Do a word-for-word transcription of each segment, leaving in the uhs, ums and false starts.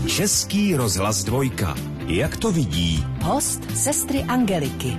Český rozhlas dvojka. Jak to vidí? Host sestry Angeliky.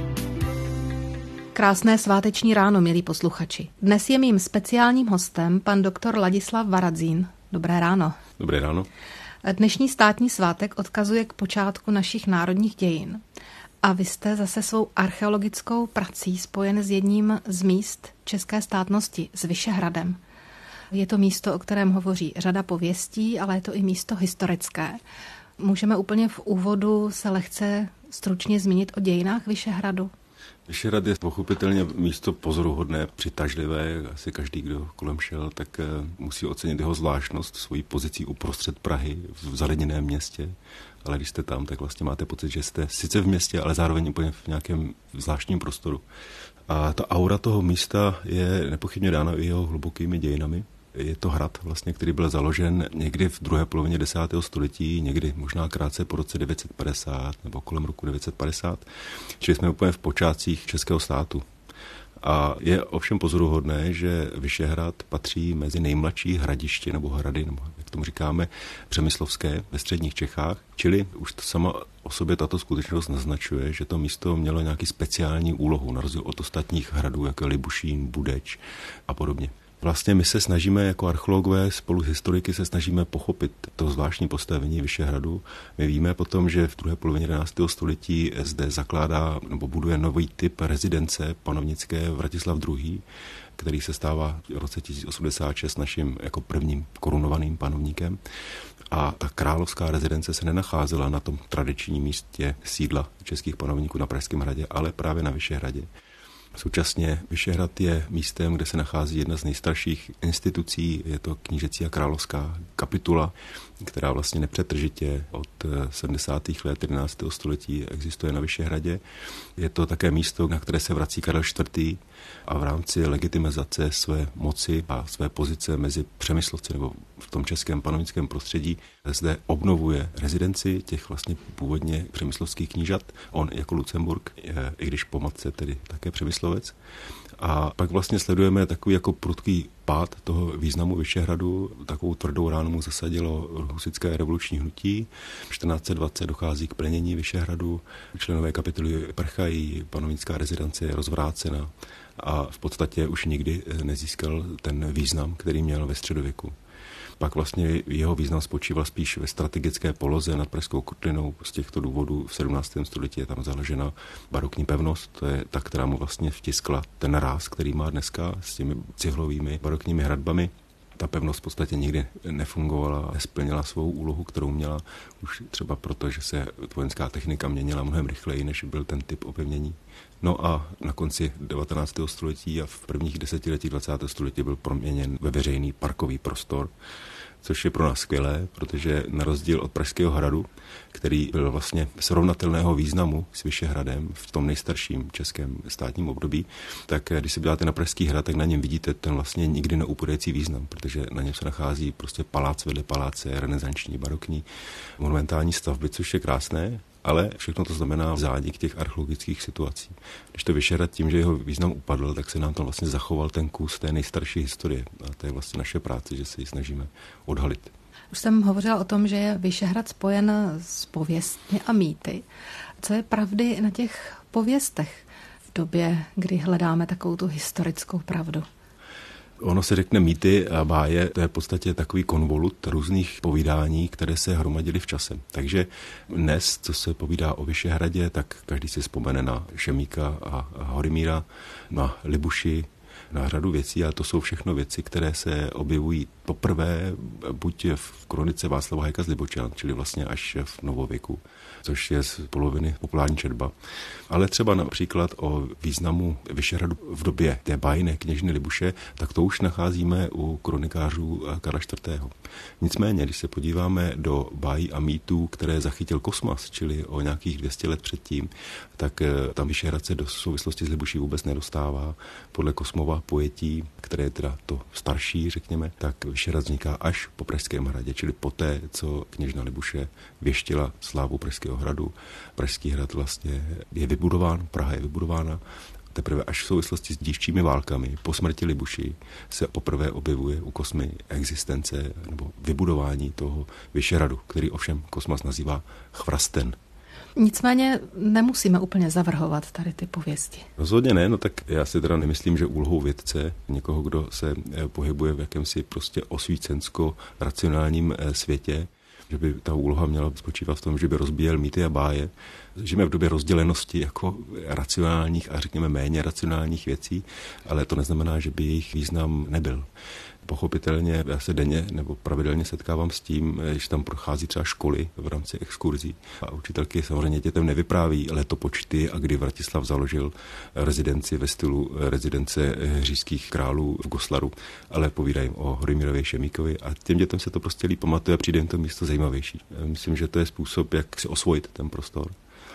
Krásné sváteční ráno, milí posluchači. Dnes je mým speciálním hostem pan doktor Ladislav Varadzín. Dobré ráno. Dobré ráno. Dnešní státní svátek odkazuje k počátku našich národních dějin. A vy jste zase svou archeologickou prací spojen s jedním z míst české státnosti, s Vyšehradem. Je to místo, o kterém hovoří řada pověstí, ale je to i místo historické. Můžeme úplně v úvodu se lehce stručně zmínit o dějinách Vyšehradu? Vyšehrad je pochopitelně místo pozoruhodné, přitažlivé. Asi každý, kdo kolem šel, tak musí ocenit jeho zvláštnost, svoji pozici uprostřed Prahy, v zaleněném městě. Ale když jste tam, tak vlastně máte pocit, že jste sice v městě, ale zároveň úplně v nějakém zvláštním prostoru. A ta aura toho místa je nepochybně dána i jeho hlubokými dějinami. Je to hrad, vlastně, který byl založen někdy v druhé polovině desátého století, někdy možná krátce po roce devět set padesát nebo kolem roku devět set padesát. Čili jsme úplně v počátcích českého státu. A je ovšem pozoruhodné, že Vyšehrad patří mezi nejmladší hradiště nebo hrady, nebo jak tomu říkáme, přemyslovské ve středních Čechách. Čili už to sama o sobě tato skutečnost naznačuje, že to místo mělo nějaký speciální úlohu, na rozdíl od ostatních hradů, jako Libušín, Budeč a podobně. Vlastně my se snažíme jako archeologové spolu s historiky se snažíme pochopit to zvláštní postavení Vyšehradu. My víme potom, že v druhé polovině jedenáctého století zde zakládá nebo buduje nový typ rezidence panovnické Vratislav druhý., který se stává v roce tisíc osmdesát šest naším jako prvním korunovaným panovníkem. A ta královská rezidence se nenacházela na tom tradičním místě sídla českých panovníků na Pražském hradě, ale právě na Vyšehradě. Současně Vyšehrad je místem, kde se nachází jedna z nejstarších institucí, je to knížecí a královská kapitula, která vlastně nepřetržitě od sedmdesátých let jedenáctého století existuje na Vyšehradě. Je to také místo, na které se vrací Karel čtvrtý. a v rámci legitimizace své moci a své pozice mezi přemyslovci nebo v tom českém panovnickém prostředí zde obnovuje rezidenci těch vlastně původně přemyslovských knížat. On jako Lucemburk, je, i když po matce tedy také přemyslovec. A pak vlastně sledujeme takový jako prudký pád toho významu Vyšehradu. Takovou tvrdou ránu mu zasadilo husitské revoluční hnutí. V čtrnáct set dvacet dochází k plenění Vyšehradu. Členové kapituly prchají, panovnická rezidence je rozvrácena a v podstatě už nikdy nezískal ten význam, který měl ve středověku. Pak vlastně jeho význam spočíval spíš ve strategické poloze nad Pražskou Kotlinou. Z těchto důvodů v sedmnáctém století je tam založena barokní pevnost. To je ta, která mu vlastně vtiskla ten ráz, který má dneska s těmi cihlovými barokními hradbami. Ta pevnost v podstatě nikdy nefungovala, nesplnila svou úlohu, kterou měla, už třeba proto, že se vojenská technika měnila mnohem rychleji, než byl ten typ opevnění. No a na konci devatenáctého století a v prvních desetiletích dvacátého století byl proměněn ve veřejný parkový prostor, což je pro nás skvělé, protože na rozdíl od Pražského hradu, který byl vlastně srovnatelného významu s Vyšehradem v tom nejstarším českém státním období, tak když se děláte na Pražský hrad, tak na něm vidíte ten vlastně nikdy neupadající význam, protože na něm se nachází prostě palác vedle paláce, renesanční, barokní, monumentální stavby, což je krásné. Ale všechno to znamená zánik těch archeologických situací. Když to Vyšehrad tím, že jeho význam upadl, tak se nám tam vlastně zachoval ten kus té nejstarší historie. A to je vlastně naše práce, že se ji snažíme odhalit. Už jsem hovořila o tom, že je Vyšehrad spojen s pověstmi a mýty. Co je pravdy na těch pověstech v době, kdy hledáme takovou tu historickou pravdu? Ono se řekne mýty a báje, to je v podstatě takový konvolut různých povídání, které se hromadily v čase. Takže dnes, co se povídá o Vyšehradě, tak každý si vzpomene na Šemíka a Horymíra, na Libuši, na řadu věcí, a to jsou všechno věci, které se objevují poprvé buď v kronice Václava Hájka z Libočan, čili vlastně až v novověku, což je z poloviny populární četba. Ale třeba například o významu Vyšehradu v době té bájné kněžny Libuše, tak to už nacházíme u kronikářů Karla čtvrtého. Nicméně, když se podíváme do bájí a mýtů, které zachytil Kosmas, čili o nějakých dvě stě let předtím, tak tam Vyšehrad se do souvislosti s Libuší vůbec nedostává. Podle Kosmova pojetí, které je teda to starší, řekněme, tak Vyšehrad vzniká až po Pražském hradě, čili poté, co kněžna Libuše věštila slávu Pražského hradu. Pražský hrad vlastně je vybudován, Praha je vybudována Teprve až v souvislosti s dívčími válkami po smrti Libuši se poprvé objevuje u Kosmy existence nebo vybudování toho Vyšehradu, který ovšem Kosmas nazývá Chvrasten. Nicméně nemusíme úplně zavrhovat tady ty pověsti. Rozhodně ne, no tak já si teda nemyslím, že úlohou vědce, někoho, kdo se pohybuje v jakémsi prostě osvícensko-racionálním světě, že by ta úloha měla spočívat v tom, že by rozbíjel mýty a báje. Žijeme v době rozdělenosti jako racionálních a řekněme méně racionálních věcí, ale to neznamená, že by jejich význam nebyl. Pochopitelně já se denně nebo pravidelně setkávám s tím, že tam prochází třeba školy v rámci exkurzí a učitelky samozřejmě dětem nevypráví letopočty a kdy Vratislav založil rezidenci ve stylu rezidence říšských králů v Goslaru, ale povídají o Horymírovi Šemíkovi a těm dětem se to prostě líp pamatuje a přijde jim to místo zajímavější. Myslím, že to je způsob, jak si osvojit ten prostor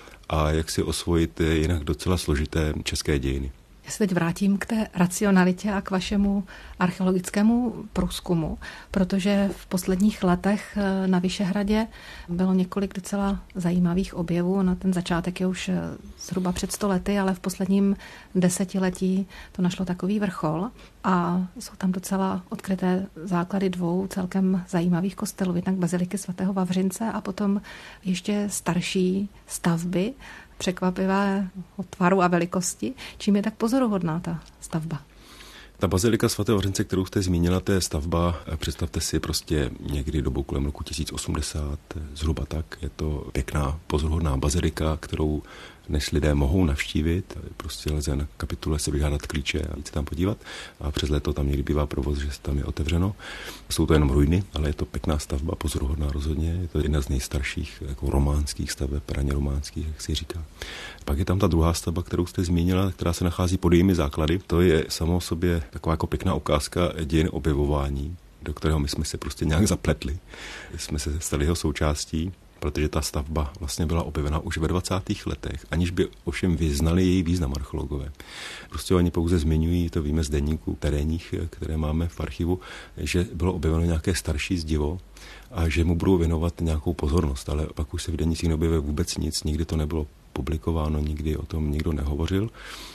a jak si osvojit jinak docela složité české dějiny. Já se teď vrátím k té racionalitě a k vašemu archeologickému průzkumu, protože v posledních letech na Vyšehradě bylo několik docela zajímavých objevů. Na ten začátek je už zhruba před sto lety, ale v posledním desetiletí to našlo takový vrchol a jsou tam docela odkryté základy dvou celkem zajímavých kostelů. Jednak baziliky svatého Vavřince a potom ještě starší stavby, překvapivé tvaru a velikosti. Čím je tak pozoruhodná ta stavba? Ta bazilika svatého Vavřince, kterou jste zmínila, to je stavba, představte si prostě někdy dobou kolem roku tisíc osmdesát, zhruba tak. Je to pěkná, pozoruhodná bazilika, kterou než lidé mohou navštívit, prostě lze na kapitule se vyžádat klíče a jít se tam podívat. A přes léto tam někdy bývá provoz, že tam je otevřeno. Jsou to jenom ruiny, ale je to pěkná stavba, pozoruhodná rozhodně. Je to jedna z nejstarších jako románských staveb, raně románských, jak si říká. Pak je tam ta druhá stavba, kterou jste zmínila, která se nachází pod jejími základy. To je samo o sobě taková jako pěkná ukázka dějin objevování, do kterého my jsme se prostě nějak zapletli. Jsme se stali jeho součástí, protože ta stavba vlastně byla objevena už ve dvacátých letech, aniž by ovšem vyznali její význam archeologové. Prostě oni pouze zmiňují, to víme z deníků terénních, které máme v archivu, že bylo objeveno nějaké starší zdivo a že mu budou věnovat nějakou pozornost, ale pak už se v denících neobjevuje vůbec nic, nikdy to nebylo publikováno, nikdy o tom nikdo nehovořil.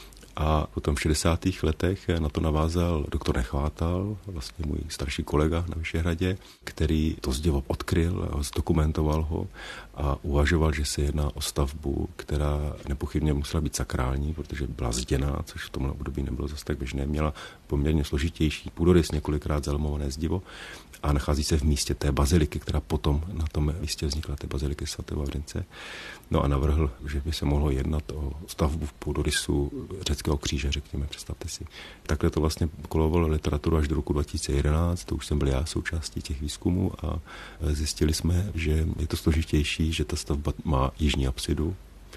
A potom v šedesátých letech na to navázal doktor Nechvátal, vlastně můj starší kolega na Vyšehradě, který to zdivo odkryl, zdokumentoval ho a uvažoval, že se jedná o stavbu, která nepochybně musela být sakrální, protože byla zděná, což v tomhle období nebylo zase tak běžné, měla poměrně složitější půdorys, několikrát zalmované zdivo a nachází se v místě té baziliky, která potom na tom místě vznikla, té baziliky svatého Vavřince. No a navrhl, že by se mohlo jednat o stavbu v půdorysu řeckého kříže, řekněme, představte si. Takhle to vlastně kolovalo literaturu až do roku dva tisíce jedenáct, to už jsem byl já součástí těch výzkumů a zjistili jsme, že je to složitější, že ta stavba má jižní apsidu,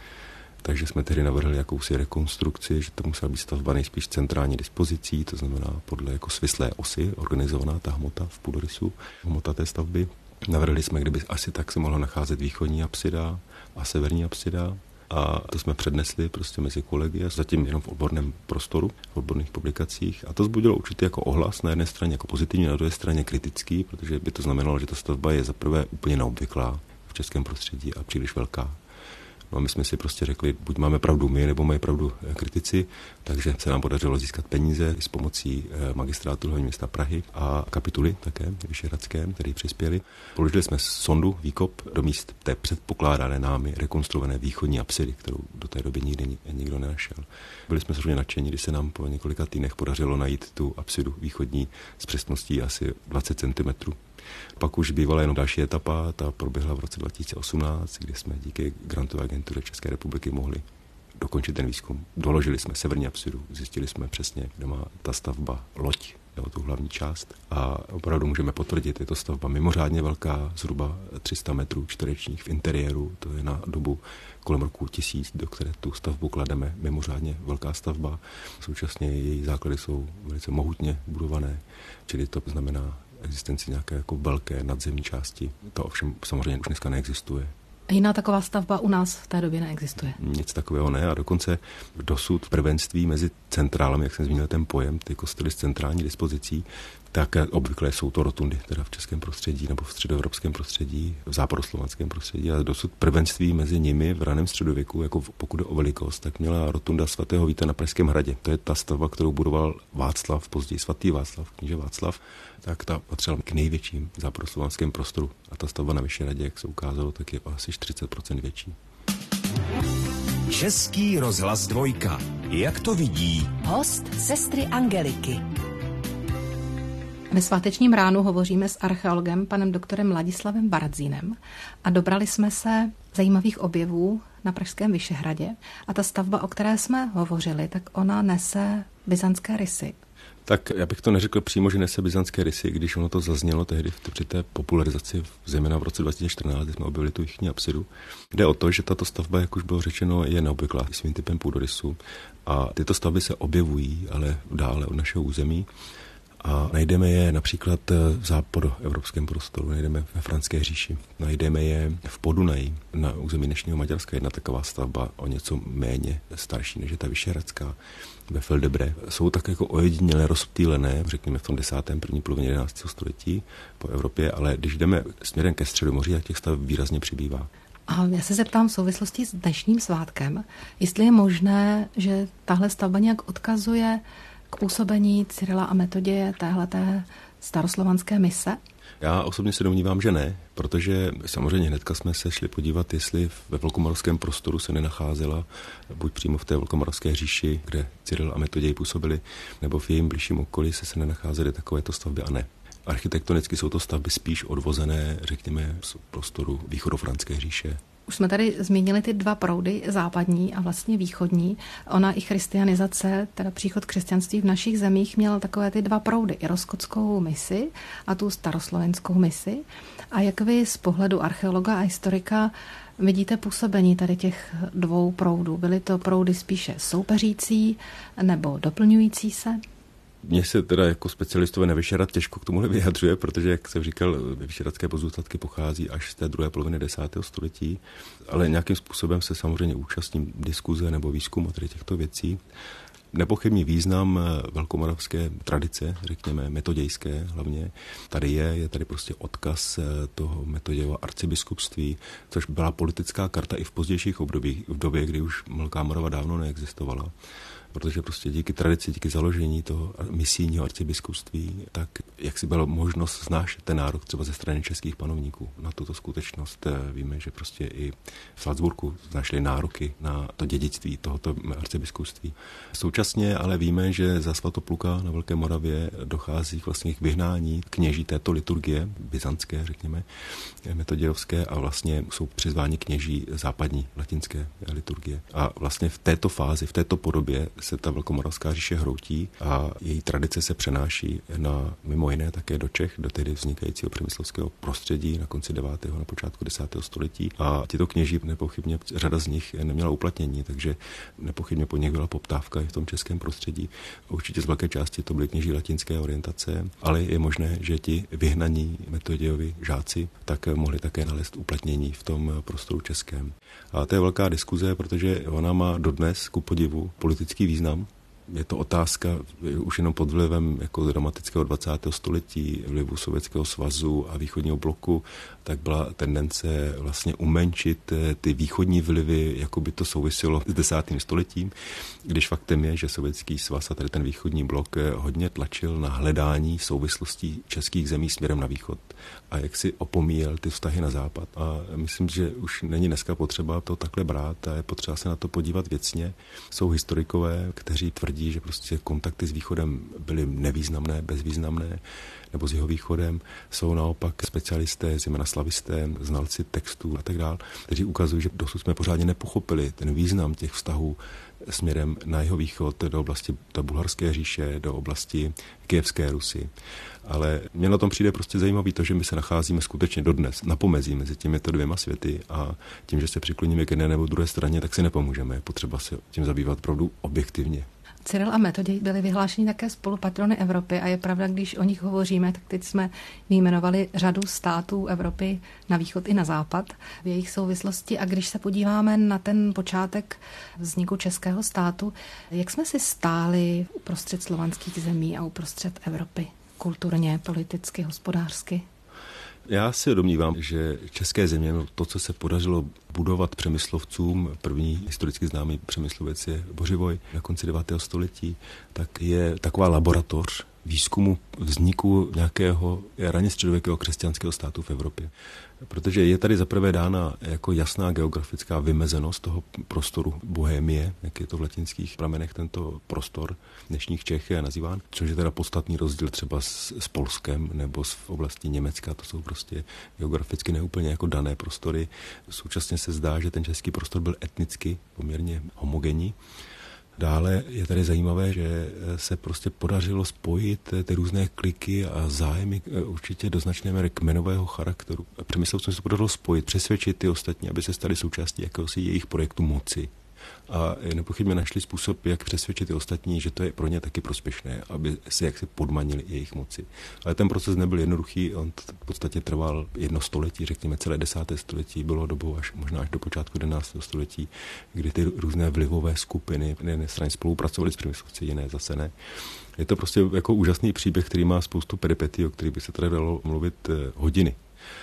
takže jsme tedy navrhli jakousi rekonstrukci, že to musela být stavba nejspíš centrální dispozicí, to znamená podle jako svislé osy organizovaná ta hmota v půdorysu, hmota té stavby. Navrhli jsme, kdyby asi tak se mohla nacházet východní apsida a severní apsida. A to jsme přednesli prostě mezi kolegy a zatím jenom v odborném prostoru, v odborných publikacích. A to vzbudilo určitě jako ohlas, na jedné straně jako pozitivní, na druhé straně kritický, protože by to znamenalo, že ta stavba je zaprvé úplně neobvyklá v českém prostředí a příliš velká. No a my jsme si prostě řekli, buď máme pravdu my, nebo mají pravdu kritici, takže se nám podařilo získat peníze s pomocí magistrátu hlavního města Prahy a kapituly také vyšehradské, které přispěli. Položili jsme sondu, výkop do míst té předpokládané námi rekonstruované východní apsidy, kterou do té doby nikdy nikdo nenašel. Byli jsme samozřejmě nadšení, když se nám po několika týdnech podařilo najít tu apsidu východní s přesností asi dvacet centimetrů. Pak už bývala jenom další etapa, ta proběhla v roce dva tisíce osmnáct, kdy jsme díky grantové agentuře České republiky mohli dokončit ten výzkum. Doložili jsme severní apsidu, zjistili jsme přesně, kde má ta stavba loď, nebo tu hlavní část. A opravdu můžeme potvrdit, je to stavba mimořádně velká, zhruba tři sta metrů čtverečních v interiéru, to je na dobu kolem roku tisíc, do které tu stavbu klademe, mimořádně velká stavba. Současně její základy jsou velice mohutně budované, čili to znamená existenci nějaké jako velké nadzemní části. To ovšem samozřejmě už dneska neexistuje. Jiná taková stavba u nás v té době neexistuje. Nic takového ne a dokonce dosud prvenství mezi centrálami, jak jsem zmínil ten pojem, ty kostely s centrální dispozicí, tak obvykle jsou to rotundy, teda v českém prostředí nebo v středoevropském prostředí, v západoslovanském prostředí, ale dosud prvenství mezi nimi v raném středověku, jako pokud jde o velikost, tak měla rotunda svatého Víta na Pražském hradě. To je ta stavba, kterou budoval Václav, později svatý Václav, kníže Václav, tak ta patřila k největším západoslovanském prostoru. A ta stavba na Vyšehradě, jak se ukázalo, tak je asi čtyřicet procent větší. Český rozhlas dvojka. Jak to vidí? Host sestry Angeliky. Ve svátečním ránu hovoříme s archeologem panem doktorem Ladislavem Bardzínem a dobrali jsme se zajímavých objevů na pražském Vyšehradě a ta stavba, o které jsme hovořili, tak ona nese byzantské rysy. Tak já bych to neřekl přímo, že nese byzantské rysy, když ono to zaznělo tehdy při té popularizaci, zejména v roce dva tisíce čtrnáct, kdy jsme objevili tu jichní apsidu. Jde o to, že tato stavba, jak už bylo řečeno, je neobvyklá svým typem půdorysu a tyto stavby se objevují, ale dále od našeho území. A najdeme je například v západoevropském prostoru, najdeme ve Franské říši, najdeme je v Podunají, na území dnešního Maďarska, jedna taková stavba o něco méně starší, než je ta vyšehradská, ve Feldebre. Jsou tak jako ojedinělé, rozptýlené, řekněme v tom desátém první polovině jedenáctého století po Evropě, ale když jdeme směrem ke Středomoří, tak těch staveb výrazně přibývá. A já se zeptám v souvislosti s dnešním svátkem, jestli je možné, že tahle stavba nějak odkazuje k působení Cyrila a Metoděje téhleté staroslovanské mise? Já osobně se domnívám, že ne, protože samozřejmě hnedka jsme se šli podívat, jestli ve velkomoravském prostoru se nenacházela, buď přímo v té velkomoravské říši, kde Cyril a Metoděj působili, nebo v jejím blížším okolí se se nenacházely takovéto stavby a ne. Architektonicky jsou to stavby spíš odvozené, řekněme, z prostoru východofranské říše. Už jsme tady zmínili ty dva proudy, západní a vlastně východní. Ona i christianizace, teda příchod křesťanství v našich zemích měl takové ty dva proudy, i roskotskou misi a tu staroslovenskou misi. A jak vy z pohledu archeologa a historika vidíte působení tady těch dvou proudů? Byly to proudy spíše soupeřící nebo doplňující se? Mně se teda jako specialistové na Vyšehrad těžko k tomu nevyjadřuje, protože, jak jsem říkal, vyšehradské pozůstatky pochází až z té druhé poloviny desátého století, ale nějakým způsobem se samozřejmě účastním diskuze nebo výzkumu tady těchto věcí. Nepochybný význam velkomoravské tradice, řekněme metodějské hlavně, tady je, je tady prostě odkaz toho Metodějova arcibiskupství, což byla politická karta i v pozdějších obdobích, v době, kdy už Velká Morava dávno neexistovala. Protože prostě díky tradici, díky založení toho misijního arcibiskupství, tak jak si bylo možnost znášet ten nárok třeba ze strany českých panovníků na tuto skutečnost. Víme, že prostě i v Salzburgu našli nároky na to dědictví tohoto arcibiskupství. Současně ale víme, že za Svatopluka na Velké Moravě dochází vlastně k vyhnání kněží této liturgie, byzantské, řekněme, metodějovské, a vlastně jsou přizváni kněží západní latinské liturgie. A vlastně v této fázi, v této podobě se ta velkomoravská říše hroutí a její tradice se přenáší na mimo jiné také do Čech, do tedy vznikajícího přemyslovského prostředí na konci devátého na počátku desátého století. A tito kněží nepochybně řada z nich neměla uplatnění, takže nepochybně po nich byla poptávka i v tom českém prostředí. Určitě z velké části to byly kněží latinské orientace, ale je možné, že ti vyhnaní Metodějovi žáci tak mohli také nalézt uplatnění v tom prostoru českém. A to je velká diskuze, protože ona má dodnes ku podivu politický význam. Je to otázka už jenom pod vlivem jako dramatického dvacátého století, vlivu Sovětského svazu a východního bloku, tak byla tendence vlastně umenšit ty východní vlivy, jako by to souviselo s desátým stoletím, když faktem je, že Sovětský svaz a tady ten východní blok hodně tlačil na hledání souvislostí českých zemí směrem na východ a jak si opomíjel ty vztahy na západ. A myslím, že už není dneska potřeba to takhle brát a je potřeba se na to podívat věcně. Jsou historikové, kteří tvrdí, že prostě kontakty s východem byly nevýznamné, bezvýznamné, nebo s jeho východem. Jsou naopak specialisté, zejména slavisté, znalci textů a tak dále, kteří ukazují, že dosud jsme pořádně nepochopili ten význam těch vztahů směrem na jeho východ do oblasti do bulharské říše, do oblasti Kyjevské Rusy. Ale mně na tom přijde prostě zajímavý to, že my se nacházíme skutečně dodnes na pomezí mezi těmito dvěma světy a tím, že se přikloníme k jedné nebo druhé straně, tak si nepomůžeme. Je potřeba se tím zabývat opravdu objektivně. Cyril a Metoděj byli vyhlášeni také spolupatrony Evropy a je pravda, když o nich hovoříme, tak teď jsme vyjmenovali řadu států Evropy na východ i na západ v jejich souvislosti a když se podíváme na ten počátek vzniku českého státu, jak jsme si stáli uprostřed slovanských zemí a uprostřed Evropy kulturně, politicky, hospodářsky? Já si domnívám, že české země, to, co se podařilo budovat přemyslovcům, první historicky známý přemyslovec je Bořivoj na konci devátého století, tak je taková laboratoř výzkumu vzniku nějakého raně středověkého křesťanského státu v Evropě. Protože je tady zaprvé dána jako jasná geografická vymezenost toho prostoru Bohémie, jak je to v latinských pramenech tento prostor dnešních Čech je nazýván, což je teda podstatný rozdíl třeba s, s Polskem nebo s v oblasti Německa, to jsou prostě geograficky neúplně jako dané prostory. Současně se zdá, že ten český prostor byl etnicky poměrně homogenní. Dále je tady zajímavé, že se prostě podařilo spojit ty různé kliky a zájmy určitě do značné míry kmenového charakteru. Přemyslovcům se podařilo spojit, přesvědčit ty ostatní, aby se stali součástí jakéhosi jejich projektu moci. A nepochybně našli způsob, jak přesvědčit ty ostatní, že to je pro ně taky prospěšné, aby se jaksi podmanili jejich moci. Ale ten proces nebyl jednoduchý, on v podstatě trval jedno století, řekněme celé desáté století, bylo dobou až možná až do počátku jedenáctého století, kdy ty různé vlivové skupiny na jedné straně spolupracovaly s průmyslovci, jiné zase ne. Je to prostě jako úžasný příběh, který má spoustu peripetí, o kterých by se tady dalo mluvit hodiny.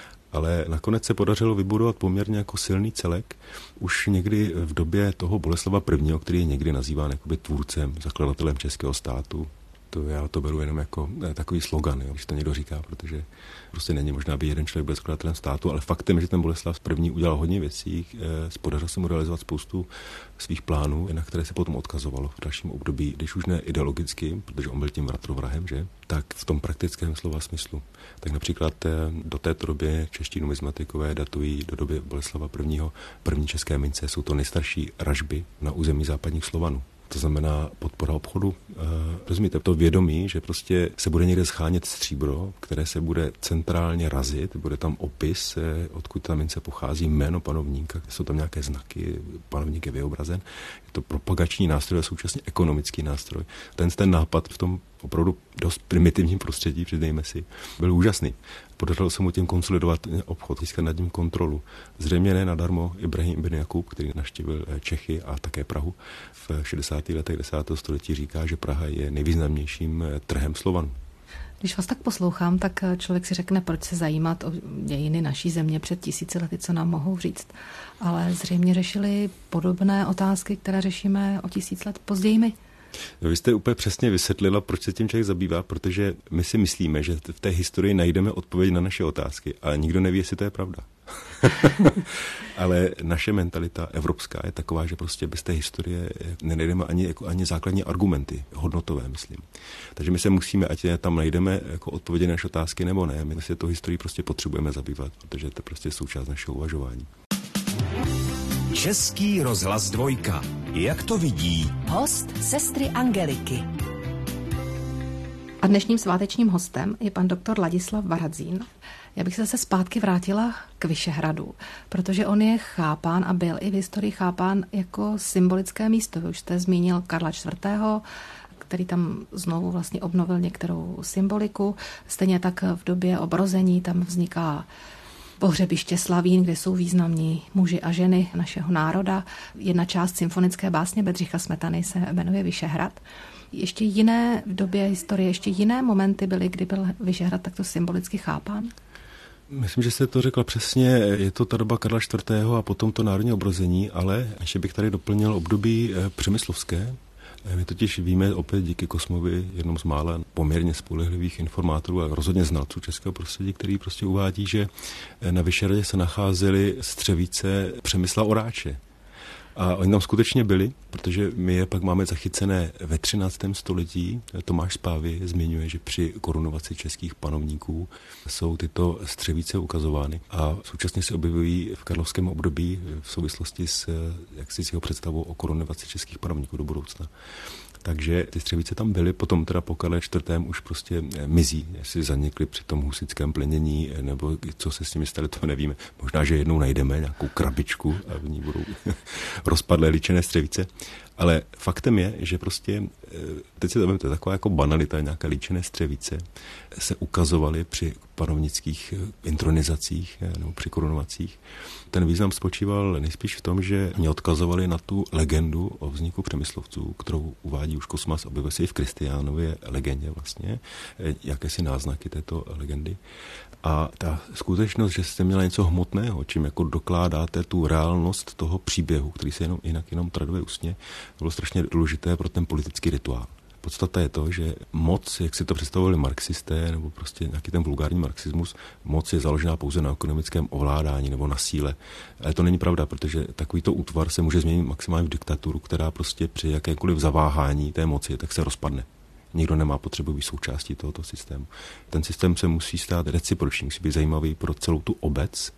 Ale nakonec se podařilo vybudovat poměrně jako silný celek. Už někdy v době toho Boleslava prvního., který je někdy nazýván jakoby tvůrcem, zakladatelem českého státu. To já to beru jenom jako takový slogan, jo, když to někdo říká, protože prostě není možná, aby jeden člověk byl zakladatelem státu, ale faktem, že ten Boleslav první. udělal hodně věcí, podařilo se mu realizovat spoustu svých plánů, na které se potom odkazovalo v dalším období, když už ne ideologicky, protože on byl tím vratrovrahem, že, tak v tom praktickém slova smyslu. Tak například do této doby čeští numismatikové datují do doby Boleslava prvního. První české mince jsou to nejstarší ražby na území západních Slovanů. To znamená podpora obchodu. Rozumíte, to vědomí, že prostě se bude někde schánět stříbro, které se bude centrálně razit, bude tam opis, odkud ta mince pochází, jméno panovníka, jsou tam nějaké znaky, panovník je vyobrazen. Je to propagační nástroj a současně ekonomický nástroj. Ten ten nápad v tom opravdu dost primitivním prostředí, přiznejme si, byl úžasný. Podařilo se mu tím konsolidovat obchod, získat nad ním kontrolu. Zřejmě ne nadarmo Ibrahim ibn Jakub, který navštívil Čechy a také Prahu v šedesátých letech desátého století, říká, že Praha je nejvýznamnějším trhem Slovanů. Když vás tak poslouchám, tak člověk si řekne, proč se zajímat o dějiny naší země před tisíci lety, co nám mohou říct. Ale zřejmě řešili podobné otázky, které řešíme o tisíc let později my. No, vy jste úplně přesně vysvětlila, proč se tím člověk zabývá, protože my si myslíme, že v té historii najdeme odpověď na naše otázky, ale nikdo neví, jestli to je pravda. Ale naše mentalita evropská je taková, že prostě bez té historie nenajdeme ani, jako, ani základní argumenty, hodnotové, myslím. Takže my se musíme, ať tam najdeme jako odpovědi na naše otázky nebo ne, my si to historii prostě potřebujeme zabývat, protože to je prostě součást našeho uvažování. Český rozhlas dvojka. Jak to vidí? Host sestry Angeliky. A dnešním svátečním hostem je pan doktor Ladislav Varadzín. Já bych se zase zpátky vrátila k Vyšehradu, protože on je chápán a byl i v historii chápán jako symbolické místo. Vy už jste zmínil Karla čtvrtého., který tam znovu vlastně obnovil některou symboliku. Stejně tak v době obrození tam vzniká pohřebiště Slavín, kde jsou významní muži a ženy našeho národa. Jedna část symfonické básně Bedřicha Smetany se jmenuje Vyšehrad. Ještě jiné v době historie, ještě jiné momenty byly, kdy byl Vyšehrad takto symbolicky chápán? Myslím, že jste to řekla přesně. Je to ta doba Karla čtvrtého. a potom to národní obrození, ale ještě bych tady doplnil období přemyslovské. My totiž víme opět díky Kosmovi, jednom z mála poměrně spolehlivých informátorů a rozhodně znalců českého prostředí, který prostě uvádí, že na Vyšehradě se nacházely střevíce Přemysla Oráče. A oni tam skutečně byli, protože my je pak máme zachycené ve třináctém století. Tomáš z Pávy zmiňuje, že při korunovaci českých panovníků jsou tyto střevíce ukazovány a současně se objevují v karlovském období v souvislosti s, jak si s jeho představou o korunovaci českých panovníků do budoucna. Takže ty střevíce tam byly, potom teda po Karle čtvrtém. už prostě mizí, jestli zanikly při tom husitském plenění, nebo co se s nimi stalo, to nevíme. Možná, že jednou najdeme nějakou krabičku a v ní budou rozpadlé líčené střevíce. Ale faktem je, že prostě, teď si to vemte, taková jako banalita, nějaké líčené střevíce se ukazovaly při panovnických intronizacích nebo při korunovacích. Ten význam spočíval nejspíš v tom, že mě odkazovali na tu legendu o vzniku Přemyslovců, kterou uvádí už Kosmas, objevuje se i v Kristiánově legendě vlastně, jakési náznaky této legendy. A ta skutečnost, že jste měla něco hmotného, čím jako dokládáte tu reálnost toho příběhu, který se jenom, jinak jenom traduje ústně, bylo strašně důležité pro ten politický rituál. Podstata je to, že moc, jak si to představovali marxisté, nebo prostě nějaký ten vulgární marxismus, moc je založená pouze na ekonomickém ovládání nebo na síle. Ale to není pravda, protože takovýto útvar se může změnit maximálně v diktaturu, která prostě při jakékoliv zaváhání té moci, tak se rozpadne. Nikdo nemá potřebu být součástí tohoto systému. Ten systém se musí stát reciproční, musí být zajímavý pro celou tu obec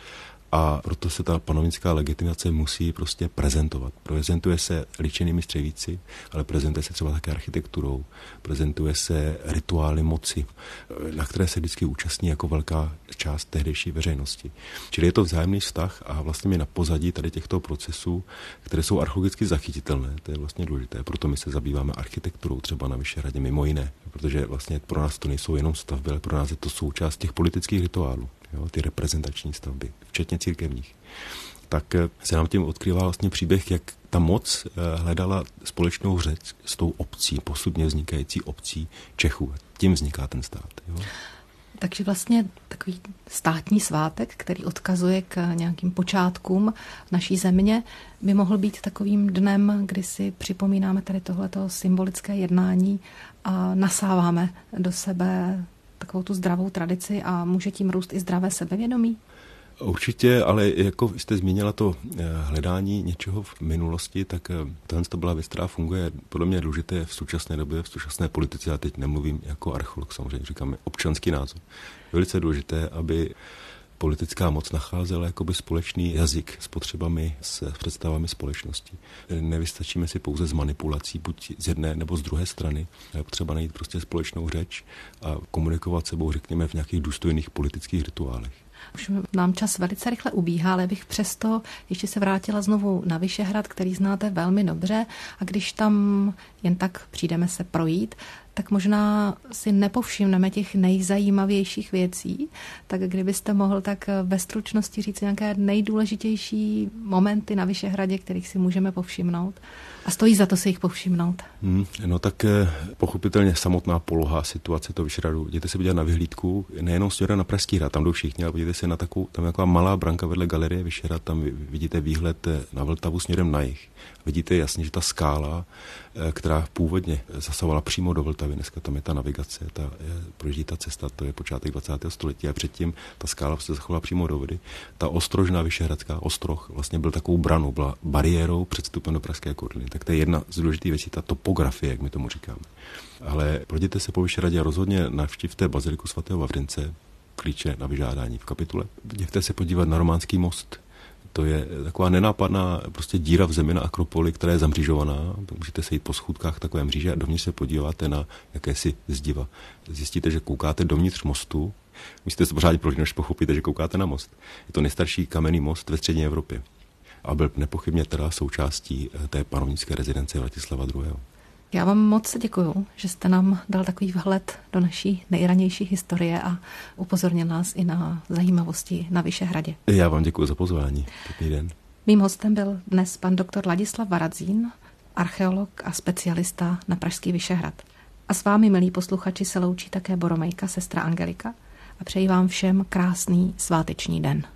a proto se ta panovnická legitimace musí prostě prezentovat. Prezentuje se líčenými střevíci, ale prezentuje se třeba také architekturou, prezentuje se rituály moci, na které se vždycky účastní jako velká část tehdejší veřejnosti. Čili je to vzájemný vztah a vlastně my na pozadí tady těchto procesů, které jsou archeologicky zachytitelné, to je vlastně důležité. Proto my se zabýváme architekturou třeba na Vyšehradě mimo jiné, protože vlastně pro nás to nejsou jenom stavby, ale pro nás je to součást těch politických rituálů. Jo, ty reprezentační stavby, včetně církevních, tak se nám tím odkrývá vlastně příběh, jak ta moc hledala společnou řeč s tou obcí, posudně vznikající obcí Čechů. Tím vzniká ten stát. Jo. Takže vlastně takový státní svátek, který odkazuje k nějakým počátkům naší země, by mohl být takovým dnem, kdy si připomínáme tady tohleto symbolické jednání a nasáváme do sebe takovou tu zdravou tradici a může tím růst i zdravé sebevědomí? Určitě, ale jako jste zmínila to hledání něčeho v minulosti, tak tohle to byla věc, která funguje podle mě důležité v současné době, v současné politice. Já teď nemluvím jako archeolog, samozřejmě říkáme občanský názor. Velice důležité, aby politická moc nacházela jakoby společný jazyk s potřebami, s představami společnosti. Nevystačíme si pouze s manipulací buď z jedné nebo z druhé strany. Je potřeba najít prostě společnou řeč a komunikovat sebou, řekněme, v nějakých důstojných politických rituálech. Už nám čas velice rychle ubíhá, ale bych přesto ještě se vrátila znovu na Vyšehrad, který znáte velmi dobře, a když tam jen tak přijdeme se projít, tak možná si nepovšimneme těch nejzajímavějších věcí. Tak kdybyste mohl tak ve stručnosti říct nějaké nejdůležitější momenty na Vyšehradě, kterých si můžeme povšimnout. A stojí za to si jich povšimnout. Hmm, no tak pochopitelně samotná poloha situace toho Vyšehradu. Jděte se podívat na vyhlídku, nejenom směrem na Pražský hrad, tam jdou všichni, ale podívejte se na takovou, tam je taková malá branka vedle galerie Vyšehrad, tam vidíte výhled na Vltavu směrem na jih. Vidíte jasně, že ta skála, která původně zasahovala přímo do Vltavy, dneska tam je ta navigace, ta projíždí ta cesta, to je počátek dvacátého století a předtím ta skála se zachovala přímo do vody. Ta ostrožná vyšehradská ostroh vlastně byl takovou branou, byla bariérou před vstupem do Pražské Kodliny. Tak to je jedna z důležitých věcí, ta topografie, jak my tomu říkáme. Ale projděte se po Vyšehradě a rozhodně navštivte baziliku svatého Vavřince, klíče na vyžádání v kapitule. Jděte se podívat na Románský most. To je taková nenápadná prostě díra v zemi na Akropoli, která je zamřížovaná. Můžete se jít po schůdkách takové mříže a dovnitř se podíváte na jakési zdiva. Zjistíte, že koukáte dovnitř mostu. Musíte se pořádně prožít, než pochopíte, že koukáte na most. Je to nejstarší kamenný most ve střední Evropě. A byl nepochybně teda součástí té panovnické rezidence Vratislava druhého. Já vám moc děkuju, že jste nám dal takový vhled do naší nejranější historie a upozornil nás i na zajímavosti na Vyšehradě. Já vám děkuji za pozvání. Pěkný den. Mým hostem byl dnes pan doktor Ladislav Varadzín, archeolog a specialista na Pražský Vyšehrad. A s vámi, milí posluchači, se loučí také Boromejka, sestra Angelika, a přeji vám všem krásný sváteční den.